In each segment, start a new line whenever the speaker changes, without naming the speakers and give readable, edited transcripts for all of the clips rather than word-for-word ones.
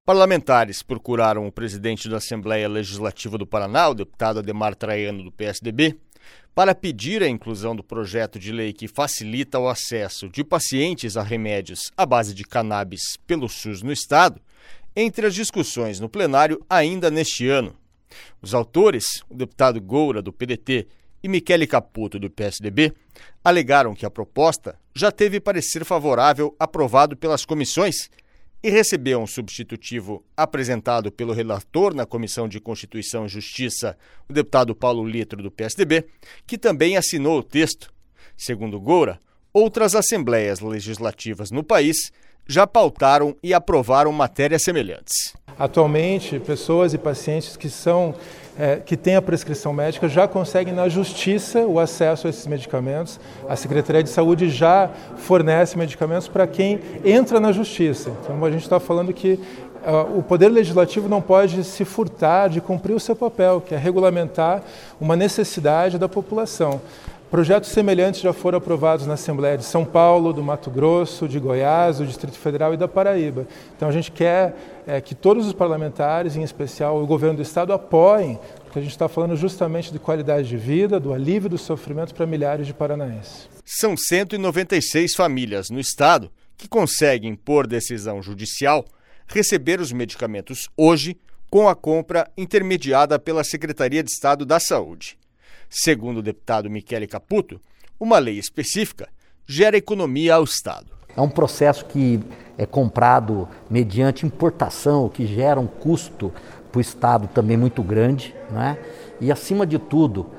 Parlamentares procuraram o presidente da Assembleia Legislativa do Paraná, o deputado Adhemar Traiano, do PSDB, para pedir a inclusão do projeto de lei que facilita o acesso de pacientes a remédios à base de cannabis pelo SUS no estado, entre as discussões no plenário ainda neste ano. Os autores, o deputado Goura, do PDT, e Michele Caputo, do PSDB, alegaram que a proposta já teve parecer favorável aprovado pelas comissões e recebeu um substitutivo apresentado pelo relator na Comissão de Constituição e Justiça, o deputado Paulo Litro, do PSDB, que também assinou o texto. Segundo Goura, outras assembleias legislativas no país já pautaram e aprovaram matérias semelhantes.
Atualmente, pessoas e pacientes que têm a prescrição médica já conseguem na justiça o acesso a esses medicamentos. A Secretaria de Saúde já fornece medicamentos para quem entra na justiça. Então a gente está falando que o Poder Legislativo não pode se furtar de cumprir o seu papel, que é regulamentar uma necessidade da população. Projetos semelhantes já foram aprovados na Assembleia de São Paulo, do Mato Grosso, de Goiás, do Distrito Federal e da Paraíba. Então a gente quer que todos os parlamentares, em especial o governo do estado, apoiem, porque a gente está falando justamente de qualidade de vida, do alívio do sofrimento para milhares de paranaenses.
São 196 famílias no estado que conseguem, por decisão judicial, receber os medicamentos hoje com a compra intermediada pela Secretaria de Estado da Saúde. Segundo o deputado Michele Caputo, uma lei específica gera economia ao Estado.
É um processo que é comprado mediante importação, o que gera um custo para o Estado também muito grande, né? E, acima de tudo,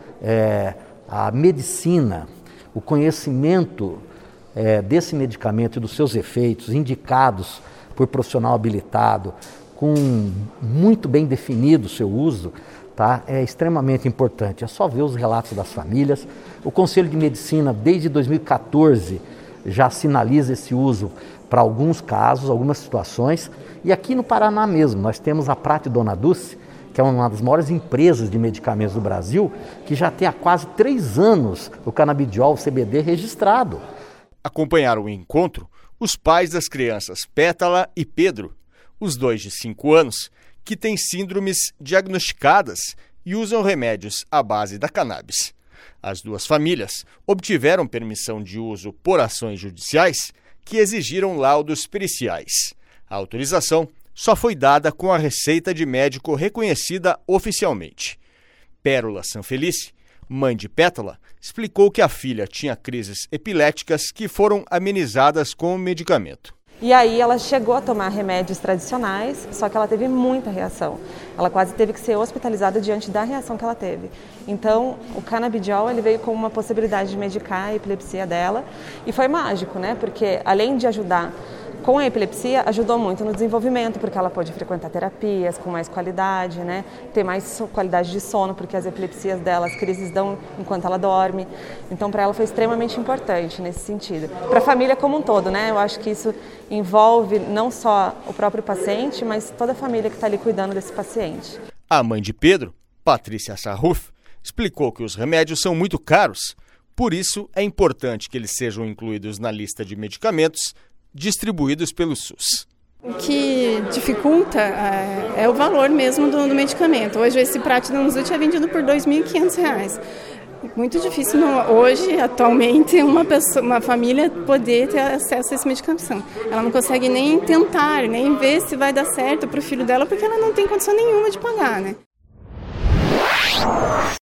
a medicina, o conhecimento desse medicamento e dos seus efeitos, indicados por profissional habilitado, com muito bem definido o seu uso, tá? É extremamente importante. É só ver os relatos das famílias. O Conselho de Medicina, desde 2014, já sinaliza esse uso para alguns casos, algumas situações. E aqui no Paraná mesmo, nós temos a Prate Dona Dulce, que é uma das maiores empresas de medicamentos do Brasil, que já tem há quase 3 anos o canabidiol, o CBD, registrado.
Acompanharam o encontro os pais das crianças Pétala e Pedro, os dois de 5 anos, que têm síndromes diagnosticadas e usam remédios à base da cannabis. As duas famílias obtiveram permissão de uso por ações judiciais que exigiram laudos periciais. A autorização só foi dada com a receita de médico reconhecida oficialmente. Pérola Sanfelice, mãe de Pétala, explicou que a filha tinha crises epiléticas que foram amenizadas com o medicamento.
E aí ela chegou a tomar remédios tradicionais, só que ela teve muita reação. Ela quase teve que ser hospitalizada diante da reação que ela teve. Então, o canabidiol ele veio como uma possibilidade de medicar a epilepsia dela e foi mágico, né? Porque além de ajudar com a epilepsia, ajudou muito no desenvolvimento, porque ela pôde frequentar terapias com mais qualidade, né? Ter mais qualidade de sono, porque as epilepsias dela, as crises dão enquanto ela dorme. Então, para ela foi extremamente importante nesse sentido. Para a família como um todo, né? Eu acho que isso envolve não só o próprio paciente, mas toda a família que está ali cuidando desse paciente.
A mãe de Pedro, Patrícia Sarruf, explicou que os remédios são muito caros, por isso é importante que eles sejam incluídos na lista de medicamentos distribuídos pelo SUS.
O que dificulta é o valor mesmo do medicamento. Hoje esse Prate Dona Dulce é vendido por R$ 2.500. Muito difícil hoje, atualmente, uma família poder ter acesso a essa medicação. Ela não consegue nem tentar, nem ver se vai dar certo para o filho dela, porque ela não tem condição nenhuma de pagar, né?